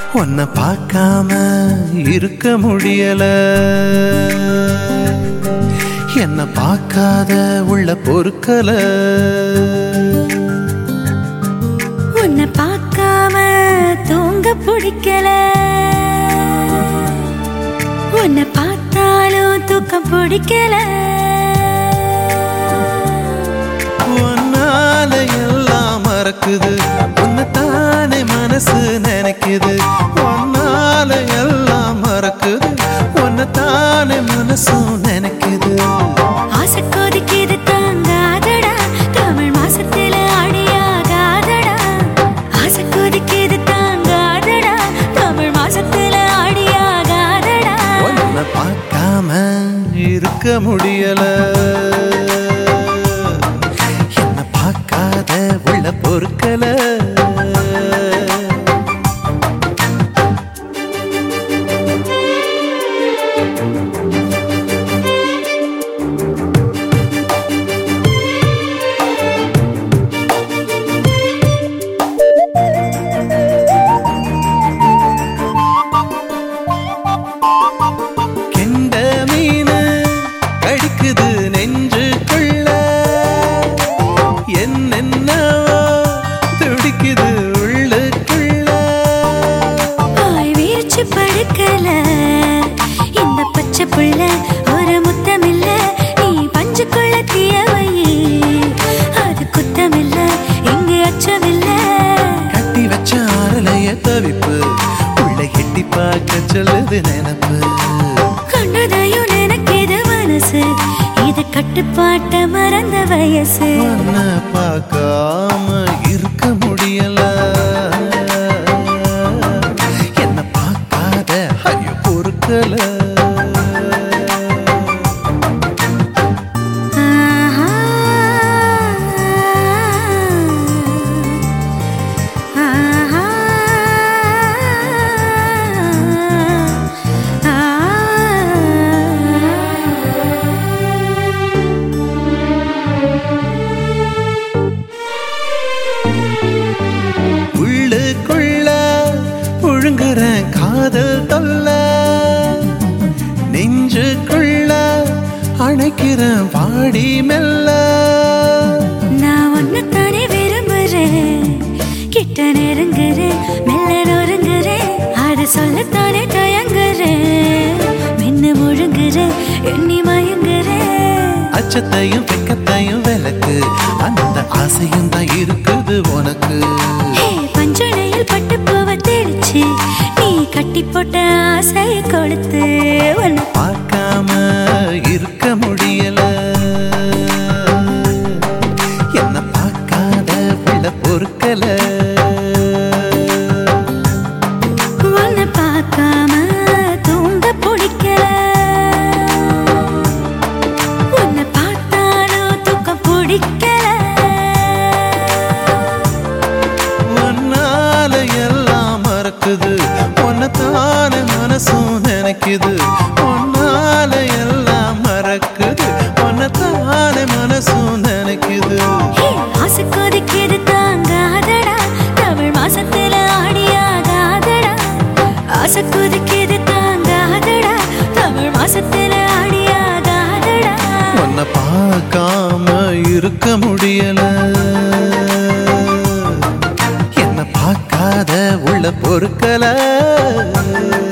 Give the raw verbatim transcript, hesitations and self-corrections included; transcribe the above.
உன்னை பார்க்காம இருக்க முடியல. என்ன பார்க்காத உள்ள பொறுக்கல. உன்னை பார்க்காம தூங்க பிடிக்கல. உன்னை பார்த்தாலும் தூக்கம் பிடிக்கல. உன்னால எல்லாம் மறக்குது. உன்னை தானே மனசு நினைக்குது. உன்னால எல்லாம் மறக்குது. உன்னை தானே மனசும் நினைக்குது. ஆசை கொதிக்குது தாங்காதடா. தமிழ் மாசத்துல அடியாகாதடா. ஆசை கொதிக்குது தாங்காதடா. தமிழ் மாசத்துல அடியாகாதடா. உன்னை பார்க்காம இருக்க முடியல. என்ன பார்க்காத உள்ள பொறுக்கல. இந்த பச்சை புள்ள ஒரு முத்தமில்ல. நீ பஞ்சுக்குள்ள தீயவை அது குத்தமில்ல. இங்கு அச்சமில்ல. கட்டி வச்ச ஆறலைய தவிப்பு உள்ள எட்டி பார்க்க சொல்லுது நினப்பு. கண்டதையும் நினைக்கிது மனசு. இது கட்டுப்பாட்ட மறந்த வயசு. உன்னை பார்க்காம இருக்க முடியல. என்ன பார்க்காத ஐயோ பொறுக்கல. புழுங்குற காதல் தொல்ல நெஞ்சுக்குள்ள அணைக்கிற பாடி மெல்ல. நான் ஒன்னத்தானே விரும்புறேன். கிட்ட நெருங்குறேன். மெல்ல நொறுங்குறேன். அட சொல்லத்தானே தயங்குறேன். மென்னு முழுங்குறேன். எண்ணி மயங்குறேன். அச்சத்தையும் வெக்கத்தையும் விளக்கு. அந்த ஆசையும் தான் இருக்குது உனக்கு. பஞ்சனையில் பட்டு பூவை தெளிச்சு நீ கட்டி போட்ட ஆசையை கொடுத்து. உன்னை பார்க்காம இருக்க முடியல. என்ன பார்க்காத உள்ள பொறுக்கல. உன்னை பார்க்காம தூங்க பிடிக்கல. உன்னை பார்த்தாலும் தூக்கம் பிடிக்கல. உன்னதான மனசும் நினைக்குது. உன்னால எல்லாம் மறக்குது. உன்னதான மனசும் நினைக்குது. ஆசை கொதிக்குது தாங்காதடா. தமிழ் மாசத்துல அடியாகாதடா. ஆசை கொதிக்குது தாங்காதடா. தமிழ் மாசத்துல அடியாகாதடா. உன்னை பார்க்காம இருக்க முடியல. என்ன பார்க்காத உள்ள பொறுக்கல.